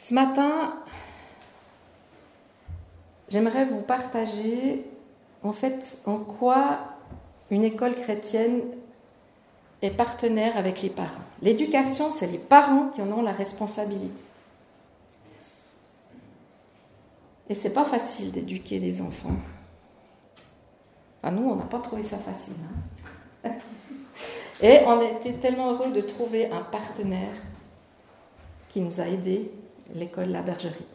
Ce matin, j'aimerais vous partager en fait en quoi une école chrétienne est partenaire avec les parents. L'éducation, c'est les parents qui en ont la responsabilité. Et c'est pas facile d'éduquer des enfants. Enfin, nous, on n'a pas trouvé ça facile. Et on était tellement heureux de trouver un partenaire qui nous a aidés, l'école La Bergerie.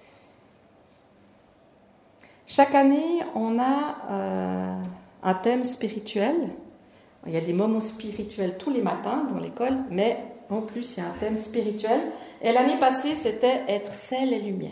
Chaque année, on a un thème spirituel. Il y a des moments spirituels tous les matins dans l'école, mais en plus, il y a un thème spirituel. Et l'année passée, c'était être sel et lumière.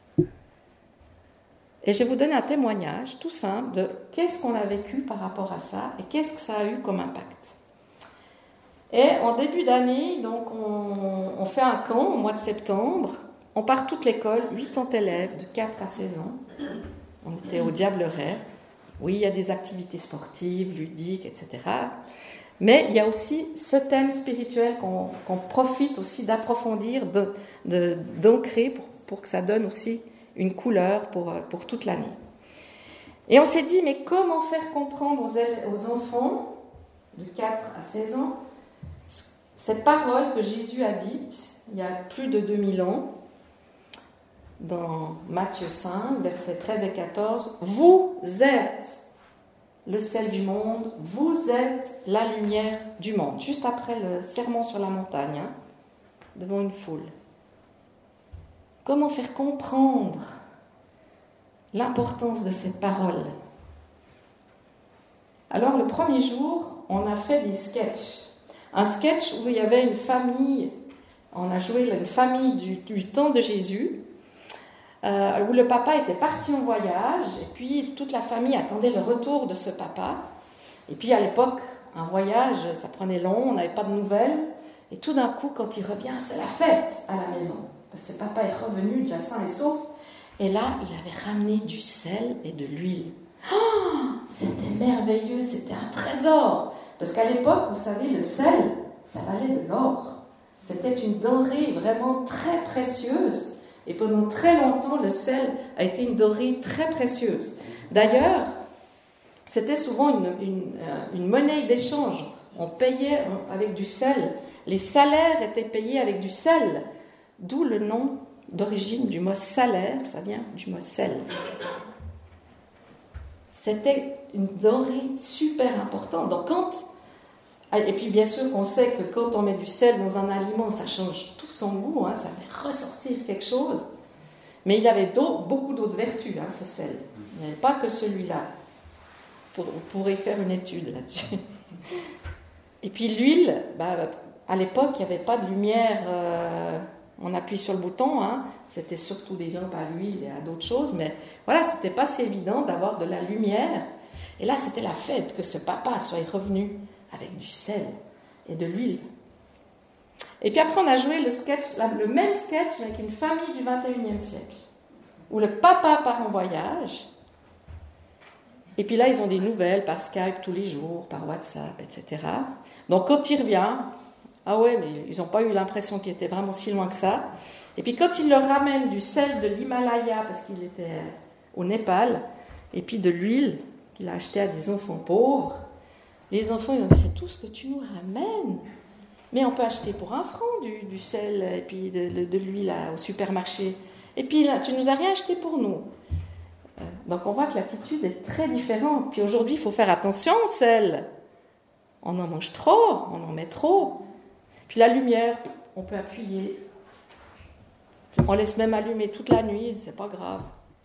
Et je vais vous donner un témoignage tout simple de qu'est-ce qu'on a vécu par rapport à ça et qu'est-ce que ça a eu comme impact. Et en début d'année, donc on fait un camp au mois de septembre. On part toute l'école, 80 élèves de 4 à 16 ans. On était au Diableret. Oui, il y a des activités sportives, ludiques, etc. Mais il y a aussi ce thème spirituel qu'on profite aussi d'approfondir, d'ancrer pour que ça donne aussi une couleur pour toute l'année. Et on s'est dit, mais comment faire comprendre aux enfants de 4 à 16 ans cette parole que Jésus a dite il y a plus de 2000 ans, dans Matthieu 5, versets 13 et 14, « Vous êtes le sel du monde, vous êtes la lumière du monde. » Juste après le sermon sur la montagne, devant une foule. Comment faire comprendre l'importance de cette parole? Alors, le premier jour, on a fait des sketchs. Un sketch où il y avait une famille, on a joué une famille du temps de Jésus, où le papa était parti en voyage, et puis toute la famille attendait le retour de ce papa. Et puis à l'époque, un voyage, ça prenait long, on n'avait pas de nouvelles, et tout d'un coup, quand il revient, c'est la fête à la maison. Parce que papa est revenu déjà sain et sauf, et là, il avait ramené du sel et de l'huile. Oh, c'était merveilleux, c'était un trésor. Parce qu'à l'époque, vous savez, le sel, ça valait de l'or. C'était une denrée vraiment très précieuse. Et pendant très longtemps, le sel a été une denrée très précieuse. D'ailleurs, c'était souvent une monnaie d'échange. On payait avec du sel. Les salaires étaient payés avec du sel. D'où le nom d'origine du mot salaire, ça vient du mot sel. C'était une denrée super importante. Donc et puis bien sûr qu'on sait que quand on met du sel dans un aliment, ça change tout son goût, ça fait ressortir quelque chose. Mais il y avait beaucoup d'autres vertus, ce sel. Il n'y avait pas que celui-là. On pourrait faire une étude là-dessus. Et puis l'huile, à l'époque, il n'y avait pas de lumière, on appuie sur le bouton, c'était surtout des lampes à l'huile et à d'autres choses, mais voilà, c'était pas si évident d'avoir de la lumière. Et là, c'était la fête que ce papa soit revenu avec du sel et de l'huile. Et puis après, on a joué le même sketch avec une famille du 21e siècle, où le papa part en voyage, et puis là, ils ont des nouvelles par Skype tous les jours, par WhatsApp, etc. Donc quand il revient, ah ouais, mais ils n'ont pas eu l'impression qu'il était vraiment si loin que ça. Et puis quand il leur ramène du sel de l'Himalaya, parce qu'il était au Népal, et puis de l'huile qu'il a acheté à des enfants pauvres, les enfants, ils ont dit, c'est tout ce que tu nous ramènes. Mais on peut acheter pour 1 franc du sel et puis de l'huile au supermarché. Et puis là, tu nous as rien acheté pour nous. Donc on voit que l'attitude est très différente. Puis aujourd'hui, il faut faire attention au sel. On en mange trop, on en met trop. Puis la lumière, on peut appuyer. On laisse même allumer toute la nuit, c'est pas grave.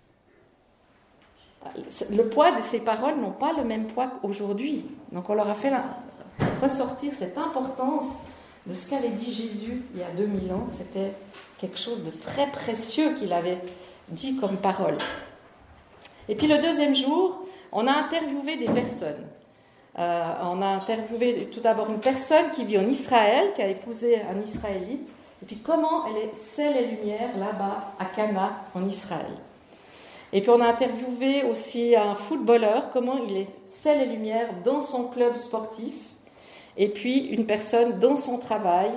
Le poids de ces paroles n'ont pas le même poids qu'aujourd'hui. Donc on leur a fait ressortir cette importance de ce qu'avait dit Jésus il y a 2000 ans. C'était quelque chose de très précieux qu'il avait dit comme parole. Et puis le deuxième jour, on a interviewé des personnes. On a interviewé tout d'abord une personne qui vit en Israël, qui a épousé un Israélite, et puis comment elle est sel et lumière là-bas à Cana en Israël. Et puis on a interviewé aussi un footballeur, comment il est sel et lumière dans son club sportif, et puis une personne dans son travail,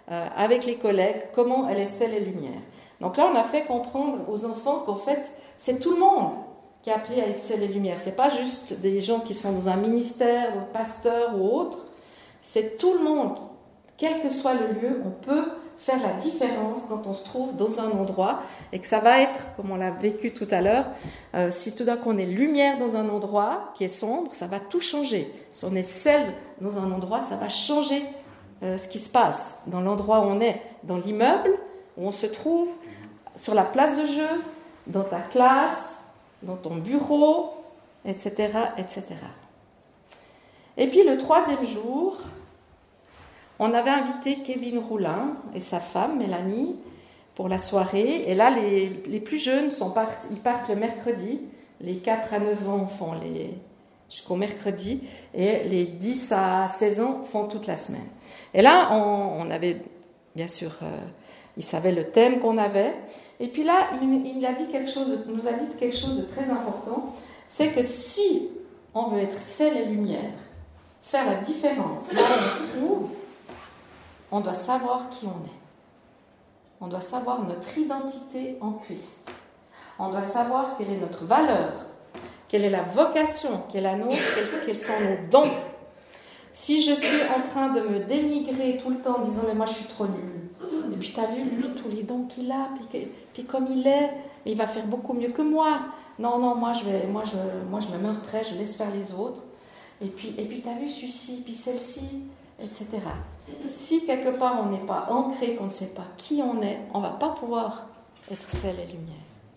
avec les collègues, comment elle est sel et lumière. Donc là, on a fait comprendre aux enfants qu'en fait, c'est tout le monde qui est appelé à être sel et lumière. Ce n'est pas juste des gens qui sont dans un ministère, donc pasteur ou autre. C'est tout le monde. Quel que soit le lieu, on peut faire la différence quand on se trouve dans un endroit et que ça va être, comme on l'a vécu tout à l'heure, si tout d'un coup on est lumière dans un endroit qui est sombre, ça va tout changer. Si on est sel dans un endroit, ça va changer ce qui se passe dans l'endroit où on est, dans l'immeuble où on se trouve, sur la place de jeu, dans ta classe, dans ton bureau, etc., etc. Et puis le 3e jour, on avait invité Kevin Roulin et sa femme, Mélanie, pour la soirée. Et là, les plus jeunes ils partent le mercredi. Les 4 à 9 ans font jusqu'au mercredi. Et les 10 à 16 ans font toute la semaine. Et là, on avait, bien sûr, ils savaient le thème qu'on avait. Et puis là, il nous a dit quelque chose de très important. C'est que si on veut être sel et lumière, faire la différence là où on se trouve, on doit savoir qui on est. On doit savoir notre identité en Christ. On doit savoir quelle est notre valeur, quelle est la vocation, quelle est la nôtre, quels sont nos dons. Si je suis en train de me dénigrer tout le temps en disant « mais moi je suis trop nulle », et puis tu as vu lui tous les dons qu'il a, puis comme il est, il va faire beaucoup mieux que moi. Non, moi je me meurtrais, je laisse faire les autres. Et puis tu as vu celui-ci, puis celle-ci, etc. Si quelque part on n'est pas ancré, qu'on ne sait pas qui on est, on ne va pas pouvoir être sel et lumière.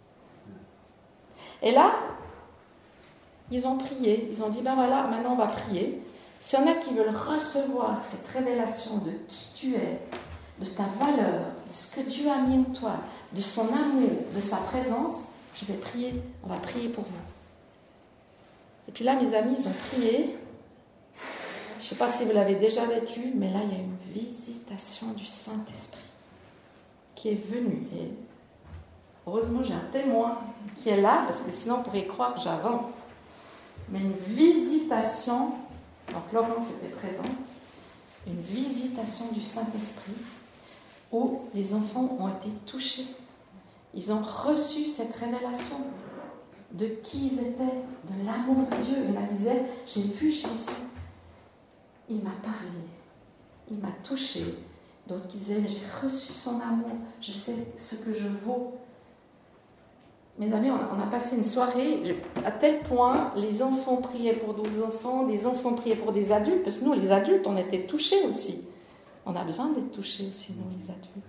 Et là, ils ont prié, ils ont dit, ben voilà, maintenant on va prier. S'il y en a qui veulent recevoir cette révélation de qui tu es, de ta valeur, de ce que Dieu a mis en toi, de son amour, de sa présence, je vais prier, on va prier pour vous. Et puis là, mes amis, ils ont prié. Je ne sais pas si vous l'avez déjà vécu, mais là, il y a une visitation du Saint-Esprit qui est venue. Et heureusement, j'ai un témoin qui est là, parce que sinon, on pourrait croire que j'invente. Mais une visitation, donc Laurence était présente, une visitation du Saint-Esprit où les enfants ont été touchés. Ils ont reçu cette révélation de qui ils étaient, de l'amour de Dieu. Il y disait, j'ai vu Jésus. Il m'a parlé, il m'a touché. D'autres qui disaient, mais j'ai reçu son amour, je sais ce que je vaux. Mes amis, on a passé une soirée, à tel point, les enfants priaient pour d'autres enfants, des enfants priaient pour des adultes, parce que nous, les adultes, on était touchés aussi. On a besoin d'être touchés aussi, nous, les adultes.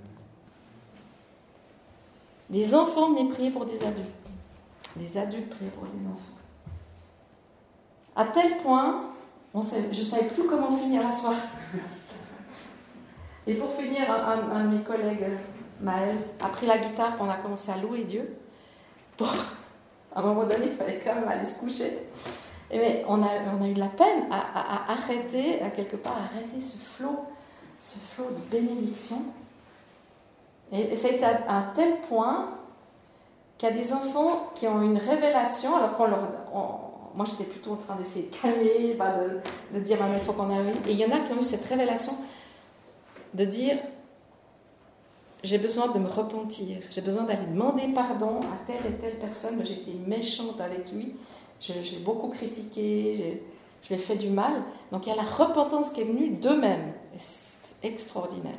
Des enfants venaient prier pour des adultes. Des adultes priaient pour des enfants. À tel point, je ne savais plus comment finir la soirée. Et pour finir, un de mes collègues, Maël, a pris la guitare, on a commencé à louer Dieu. À un moment donné, il fallait quand même aller se coucher. Mais on a eu de la peine à arrêter, à quelque part, arrêter ce flot de bénédiction. Et ça a été à un tel point qu'il y a des enfants qui ont une révélation, alors moi j'étais plutôt en train d'essayer de calmer, de dire il faut qu'on arrive. Et il y en a qui ont eu cette révélation de dire j'ai besoin de me repentir, j'ai besoin d'aller demander pardon à telle et telle personne, j'ai été méchante avec lui, je l'ai beaucoup critiqué, je lui ai fait du mal. Donc il y a la repentance qui est venue d'eux-mêmes. Et c'est extraordinaire.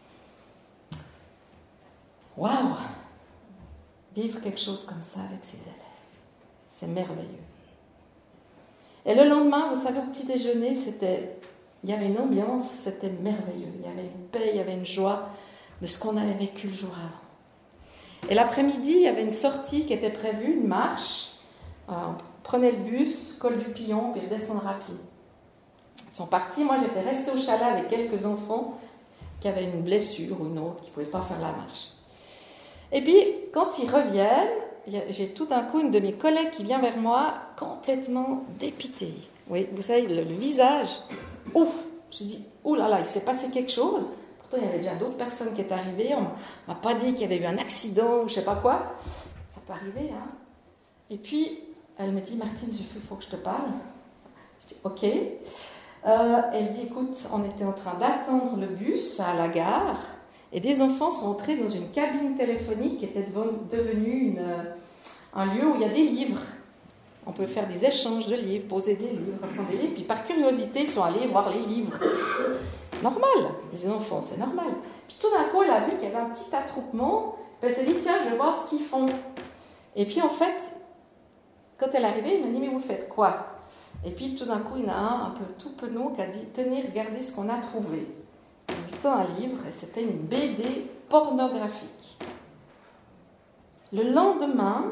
Waouh! Vivre quelque chose comme ça avec ses élèves, c'est merveilleux. Et le lendemain, vous savez, au petit déjeuner, il y avait une ambiance, c'était merveilleux. Il y avait une paix, il y avait une joie de ce qu'on avait vécu le jour avant. Et l'après-midi, il y avait une sortie qui était prévue, une marche. On prenait le bus, col du Pillon, puis redescendre à pied. Ils sont partis. Moi, j'étais restée au chalet avec quelques enfants qui avaient une blessure ou une autre, qui ne pouvaient pas faire la marche. Et puis, quand ils reviennent, j'ai tout d'un coup une de mes collègues qui vient vers moi, complètement dépitée. Oui, vous savez, le visage, ouf! Je dis, oh là là, il s'est passé quelque chose. Pourtant, il y avait déjà d'autres personnes qui étaient arrivées. On ne m'a pas dit qu'il y avait eu un accident ou je ne sais pas quoi. Ça peut arriver, hein. Et puis, elle me dit, Martine, il faut que je te parle. Je dis, ok. Elle dit, écoute, on était en train d'attendre le bus à la gare. Et des enfants sont entrés dans une cabine téléphonique qui était devenue un lieu où il y a des livres. On peut faire des échanges de livres, poser des livres, prendre des livres. Puis par curiosité, ils sont allés voir les livres. Normal, les enfants, c'est normal. Puis tout d'un coup, elle a vu qu'il y avait un petit attroupement. Puis elle s'est dit, tiens, je vais voir ce qu'ils font. Et puis en fait, quand elle est arrivée, il m'a dit, mais vous faites quoi? Et puis tout d'un coup, il y en a un peu tout penaud qui a dit, tenez, regardez ce qu'on a trouvé. Il lui tend un livre et c'était une BD pornographique. Le lendemain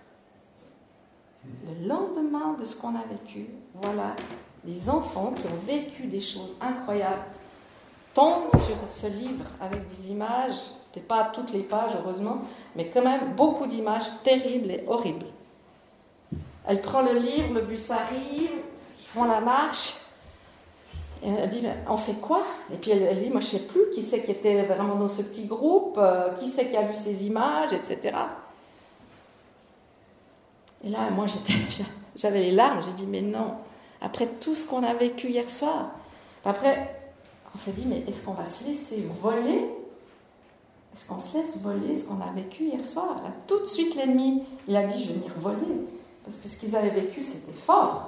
de ce qu'on a vécu, voilà, les enfants qui ont vécu des choses incroyables tombent sur ce livre avec des images, c'était pas toutes les pages heureusement, mais quand même beaucoup d'images terribles et horribles. Elle prend le livre, le bus arrive, ils font la marche, et elle dit, on fait quoi? Et puis elle dit, moi je sais plus qui c'est qui était vraiment dans ce petit groupe, qui c'est qui a vu ces images, etc. Et là, moi j'avais les larmes, j'ai dit, mais non, après tout ce qu'on a vécu hier soir, après on s'est dit, mais est-ce qu'on va se laisser voler? Est-ce qu'on se laisse voler ce qu'on a vécu hier soir? Là, tout de suite, l'ennemi, il a dit, je vais venir voler. Parce que ce qu'ils avaient vécu, c'était fort.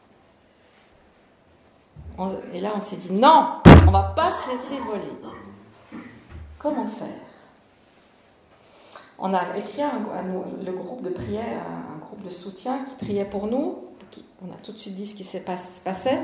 Et là, on s'est dit, non, on ne va pas se laisser voler. Comment faire? On a écrit le groupe de prière, un groupe de soutien qui priait pour nous. On a tout de suite dit ce qui se passait.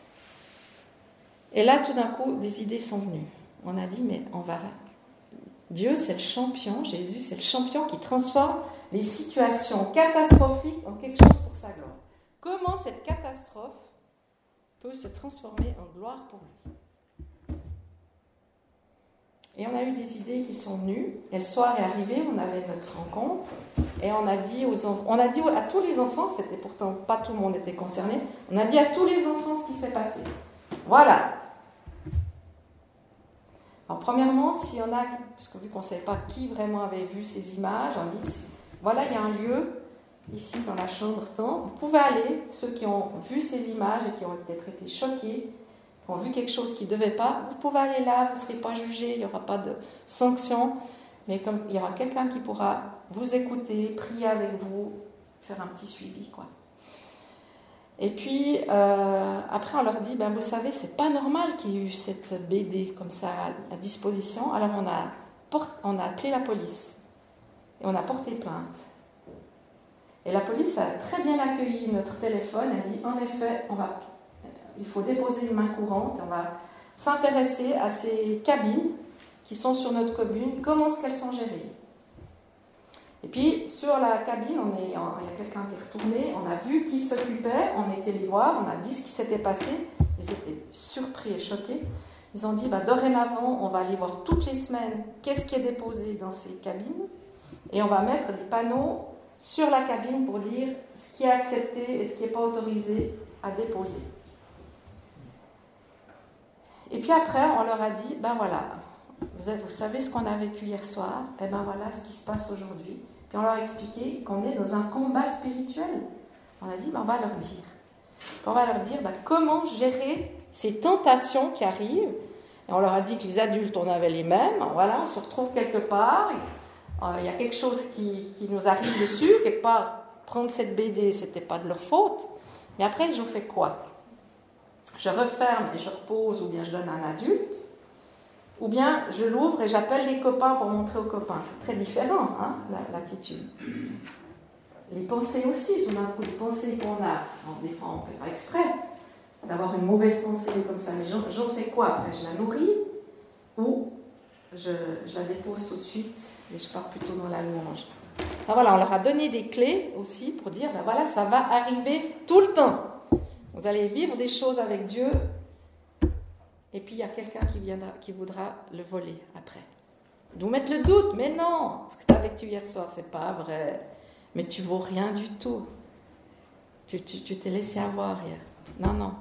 Et là, tout d'un coup, des idées sont venues. On a dit, mais on va... Dieu, c'est le champion, Jésus, c'est le champion qui transforme les situations catastrophiques en quelque chose pour sa gloire. Comment cette catastrophe peut se transformer en gloire pour lui? Et on a eu des idées qui sont venues. Et le soir est arrivé, on avait notre rencontre. Et on a dit à tous les enfants, c'était pourtant pas tout le monde était concerné, on a dit à tous les enfants ce qui s'est passé. Voilà. Alors premièrement, s'il y en a, parce que vu qu'on ne savait pas qui vraiment avait vu ces images, on dit, voilà, il y a un lieu, ici dans la chambre temps, vous pouvez aller, ceux qui ont vu ces images et qui ont peut-être été choqués, qui ont vu quelque chose qui ne devait pas, vous pouvez aller là, vous ne serez pas jugés, il n'y aura pas de sanction, mais comme il y aura quelqu'un qui pourra vous écouter, prier avec vous, faire un petit suivi, quoi. Et puis, après, on leur dit, vous savez, c'est pas normal qu'il y ait eu cette BD comme ça à disposition. Alors, on a appelé la police et on a porté plainte. Et la police a très bien accueilli notre téléphone. Elle dit, en effet, il faut déposer une main courante. On va s'intéresser à ces cabines qui sont sur notre commune. Comment est-ce qu'elles sont gérées? Et puis, sur la cabine, il y a quelqu'un qui est retourné, on a vu qui s'occupait, on était les voir, on a dit ce qui s'était passé, ils étaient surpris et choqués. Ils ont dit, dorénavant, on va aller voir toutes les semaines qu'est-ce qui est déposé dans ces cabines, et on va mettre des panneaux sur la cabine pour dire ce qui est accepté et ce qui n'est pas autorisé à déposer. Et puis après, on leur a dit, voilà, vous savez ce qu'on a vécu hier soir, et voilà ce qui se passe aujourd'hui. Puis on leur a expliqué qu'on est dans un combat spirituel. On a dit, on va leur dire. On va leur dire comment gérer ces tentations qui arrivent. Et on leur a dit que les adultes, on avait les mêmes. Voilà, on se retrouve quelque part. Il y a quelque chose qui nous arrive dessus. Quelque part, prendre cette BD, ce n'était pas de leur faute. Mais après, je fais quoi? Je referme et je repose, ou bien je donne à un adulte. Ou bien je l'ouvre et j'appelle les copains pour montrer aux copains. C'est très différent, l'attitude. Les pensées aussi, tout d'un coup, les pensées qu'on a. Des fois, on ne fait pas exprès d'avoir une mauvaise pensée comme ça. Mais j'en fais quoi? Après, je la nourris ou je la dépose tout de suite et je pars plutôt dans la louange. Alors voilà, on leur a donné des clés aussi pour dire, voilà, ça va arriver tout le temps. Vous allez vivre des choses avec Dieu. Et puis il y a quelqu'un qui voudra le voler après. Vous mettre le doute, mais non, ce que tu as vécu hier soir, c'est pas vrai. Mais tu vaux rien du tout. Tu t'es laissé avoir hier. Non.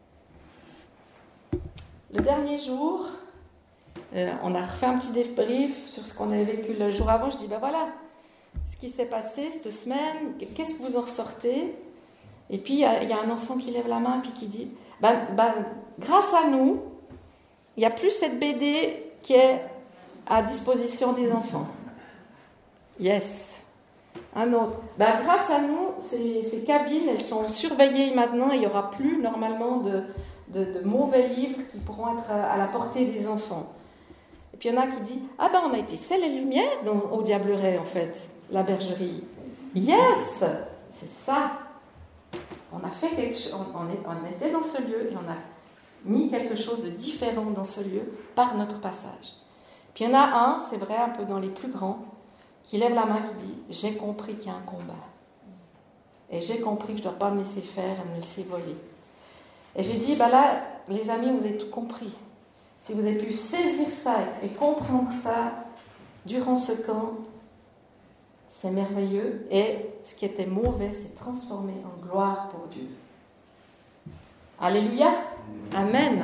Le dernier jour, on a refait un petit débrief sur ce qu'on avait vécu le jour avant. Je dis, voilà, ce qui s'est passé cette semaine, qu'est-ce que vous en ressortez? Et puis il y a un enfant qui lève la main puis qui dit, grâce à nous, il n'y a plus cette BD qui est à disposition des enfants. Yes. Un autre. Grâce à nous, ces cabines, elles sont surveillées maintenant. Il n'y aura plus normalement de mauvais livres qui pourront être à la portée des enfants. Et puis il y en a qui disent « Ah on a été sel et lumière au Diableret, en fait, la bergerie. » Yes, c'est ça. On a fait quelque chose, on était dans ce lieu et on a mis quelque chose de différent dans ce lieu par notre passage. Puis il y en a un, c'est vrai, un peu dans les plus grands, qui lève la main qui dit « J'ai compris qu'il y a un combat. Et j'ai compris que je ne dois pas me laisser faire et me laisser voler. » Et j'ai dit « Là, les amis, vous avez tout compris. Si vous avez pu saisir ça et comprendre ça durant ce camp, c'est merveilleux. Et ce qui était mauvais s'est transformé en gloire pour Dieu. » Alléluia. Amen.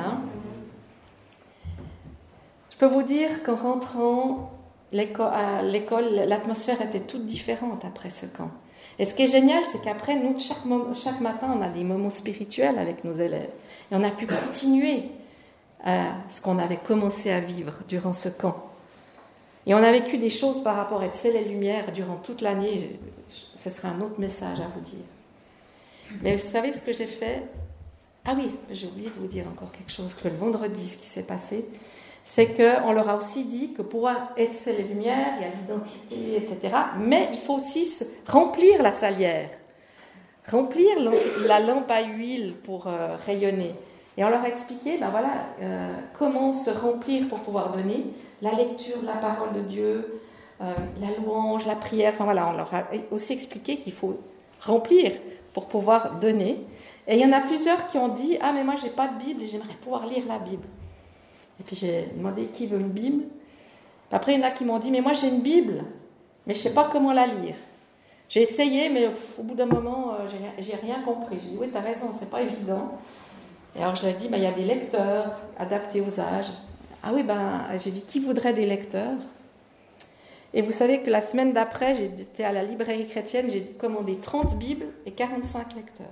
Je peux vous dire qu'en rentrant à l'école, l'atmosphère était toute différente après ce camp. Et ce qui est génial, c'est qu'après, nous, chaque matin, on a des moments spirituels avec nos élèves. Et on a pu continuer ce qu'on avait commencé à vivre durant ce camp. Et on a vécu des choses par rapport à être sel et lumière durant toute l'année. Ce sera un autre message à vous dire. Mais vous savez ce que j'ai fait? Ah oui, j'ai oublié de vous dire encore quelque chose, que le vendredi, ce qui s'est passé, c'est qu'on leur a aussi dit que pour être sel et lumière, il y a l'identité, etc. Mais il faut aussi remplir la salière, remplir la lampe à huile pour rayonner. Et on leur a expliqué, comment se remplir pour pouvoir donner la lecture de la parole de Dieu, la louange, la prière. On leur a aussi expliqué qu'il faut remplir pour pouvoir donner. Et il y en a plusieurs qui ont dit « Ah, mais moi, je n'ai pas de Bible et j'aimerais pouvoir lire la Bible. » Et puis j'ai demandé qui veut une Bible. Après, il y en a qui m'ont dit « Mais moi, j'ai une Bible, mais je ne sais pas comment la lire. » J'ai essayé, mais au bout d'un moment, j'ai rien compris. J'ai dit « Oui, tu as raison, ce n'est pas évident. » Et alors je leur ai dit « Il y a des lecteurs adaptés aux âges. » Ah oui, j'ai dit « Qui voudrait des lecteurs ?» Et vous savez que la semaine d'après, j'étais à la librairie chrétienne, j'ai commandé 30 Bibles et 45 lecteurs.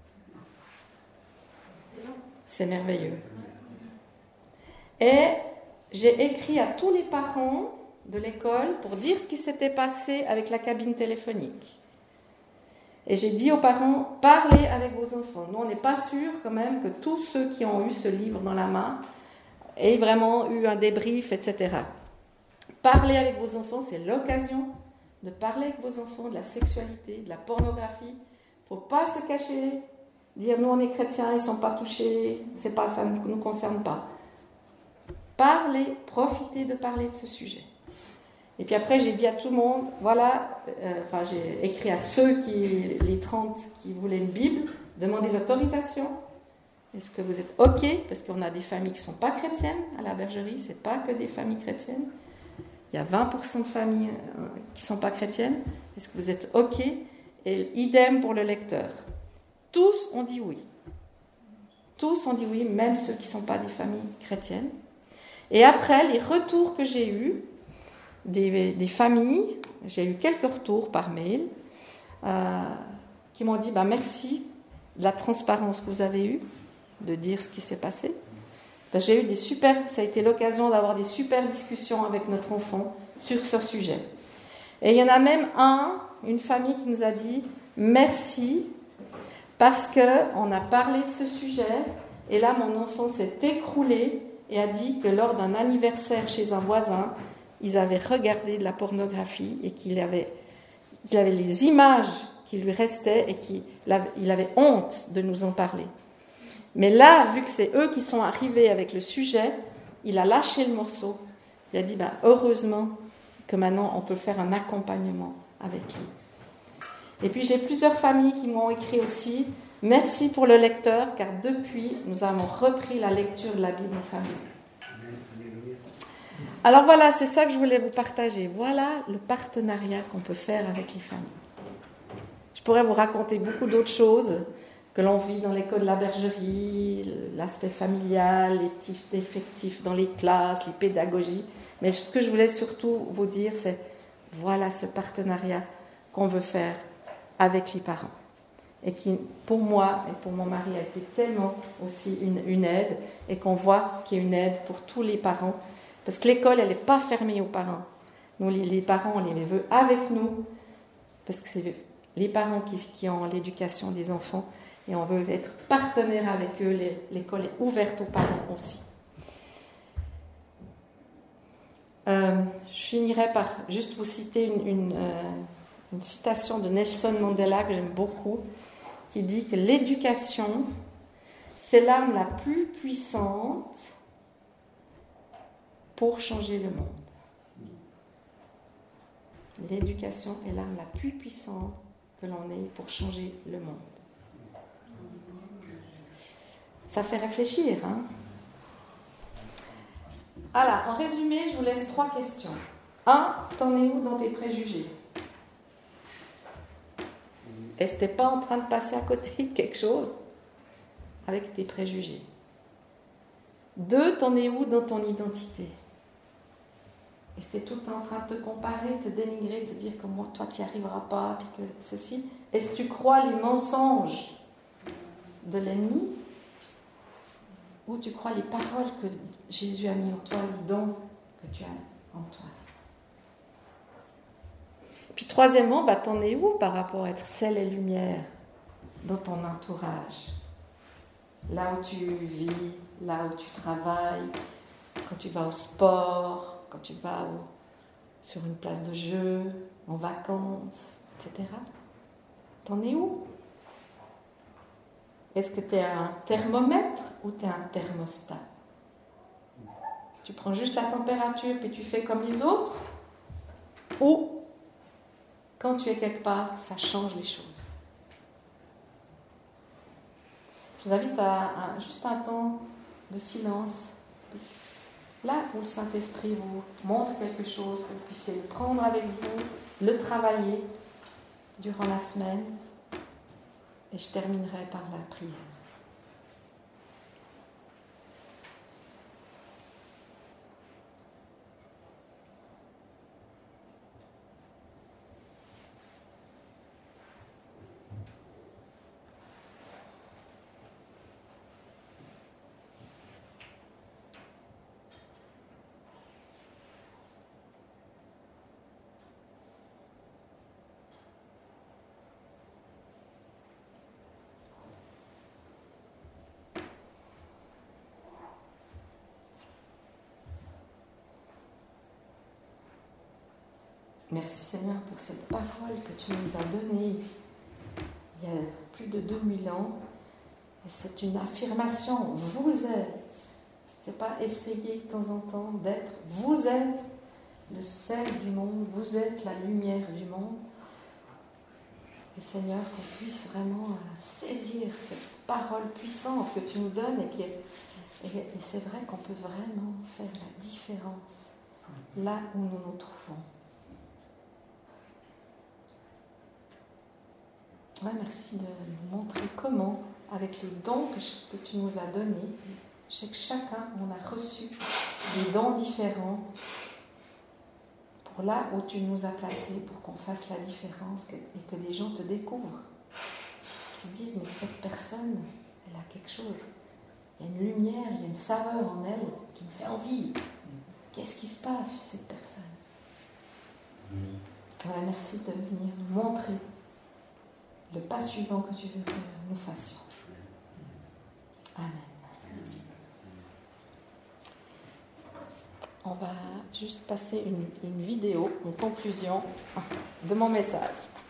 C'est merveilleux. Et j'ai écrit à tous les parents de l'école pour dire ce qui s'était passé avec la cabine téléphonique. Et j'ai dit aux parents, parlez avec vos enfants. Nous, on n'est pas sûr quand même que tous ceux qui ont eu ce livre dans la main aient vraiment eu un débrief, etc. Parlez avec vos enfants, c'est l'occasion de parler avec vos enfants de la sexualité, de la pornographie. Il ne faut pas se cacher, dire nous on est chrétiens, ils ne sont pas touchés, ça ne nous concerne pas. Parlez, profitez de parler de ce sujet. Et puis après, j'ai dit à tout le monde, j'ai écrit à les 30 qui voulaient une Bible, demandez l'autorisation. Est-ce que vous êtes OK? Parce qu'on a des familles qui ne sont pas chrétiennes à la bergerie, ce n'est pas que des familles chrétiennes. Il y a 20% de familles qui ne sont pas chrétiennes. Est-ce que vous êtes OK? Et idem pour le lecteur. Tous ont dit oui. Tous ont dit oui, même ceux qui ne sont pas des familles chrétiennes. Et après, les retours que j'ai eus des familles, j'ai eu quelques retours par mail qui m'ont dit merci de la transparence que vous avez eue, de dire ce qui s'est passé. J'ai eu ça a été l'occasion d'avoir des super discussions avec notre enfant sur ce sujet. Et il y en a même une famille qui nous a dit merci parce qu'on a parlé de ce sujet et là mon enfant s'est écroulé et a dit que lors d'un anniversaire chez un voisin, ils avaient regardé de la pornographie et qu'il avait les images qui lui restaient et qu'il avait honte de nous en parler. Mais là, vu que c'est eux qui sont arrivés avec le sujet, il a lâché le morceau. Il a dit, heureusement que maintenant on peut faire un accompagnement avec lui. Et puis j'ai plusieurs familles qui m'ont écrit aussi, merci pour le lecteur, car depuis, nous avons repris la lecture de la Bible en famille. Alors voilà, c'est ça que je voulais vous partager. Voilà le partenariat qu'on peut faire avec les familles. Je pourrais vous raconter beaucoup d'autres choses que l'on vit dans l'école de la bergerie, l'aspect familial, les petits effectifs dans les classes, les pédagogies. Mais ce que je voulais surtout vous dire, c'est voilà ce partenariat qu'on veut faire avec les parents. Et qui, pour moi et pour mon mari, a été tellement aussi une aide, et qu'on voit qu'il y a une aide pour tous les parents Parce que l'école, elle n'est pas fermée aux parents. Nous, les parents, on les veut avec nous, parce que c'est les parents qui ont l'éducation des enfants, et on veut être partenaire avec eux. L'école est ouverte aux parents aussi. Je finirai par juste vous citer une citation de Nelson Mandela que j'aime beaucoup, qui dit que l'éducation, c'est l'arme la plus puissante pour changer le monde. L'éducation est l'arme la plus puissante que l'on ait pour changer le monde. Ça fait réfléchir, hein? Alors, en résumé, je vous laisse 3 questions. 1, t'en es où dans tes préjugés? Est-ce que tu n'es pas en train de passer à côté de quelque chose avec tes préjugés? 2, t'en es où dans ton identité? Est-ce que tu es tout le temps en train de te comparer, te dénigrer, te dire que moi, toi, tu n'y arriveras pas, puis que ceci? Est-ce que tu crois les mensonges de l'ennemi? Ou tu crois les paroles que Jésus a mis en toi, les dons que tu as en toi? Puis troisièmement, t'en es où par rapport à être sel et lumière dans ton entourage? Là où tu vis, là où tu travailles, quand tu vas au sport, quand tu vas sur une place de jeu, en vacances, etc. T'en es où? Est-ce que tu es un thermomètre ou tu es un thermostat? Tu prends juste la température puis tu fais comme les autres? Ou quand tu es quelque part, ça change les choses? Je vous invite à juste un temps de silence. Là où le Saint-Esprit vous montre quelque chose, que vous puissiez le prendre avec vous, le travailler durant la semaine. Et je terminerai par la prière. Merci Seigneur pour cette parole que tu nous as donnée il y a plus de 2000 ans. Et c'est une affirmation. Vous êtes. C'est pas essayer de temps en temps d'être. Vous êtes le sel du monde. Vous êtes la lumière du monde. Et Seigneur, qu'on puisse vraiment saisir cette parole puissante que tu nous donnes et c'est vrai qu'on peut vraiment faire la différence là où nous nous trouvons. Ouais, merci de nous montrer comment, avec les dons que tu nous as donnés, je sais que chacun, on a reçu des dons différents pour là où tu nous as placés, pour qu'on fasse la différence et que les gens te découvrent. Ils se disent, mais cette personne, elle a quelque chose. Il y a une lumière, il y a une saveur en elle qui me fait envie. Qu'est-ce qui se passe chez cette personne? Ouais, merci de venir nous montrer le pas suivant que tu veux que nous fassions. Amen. On va juste passer une vidéo, une conclusion de mon message.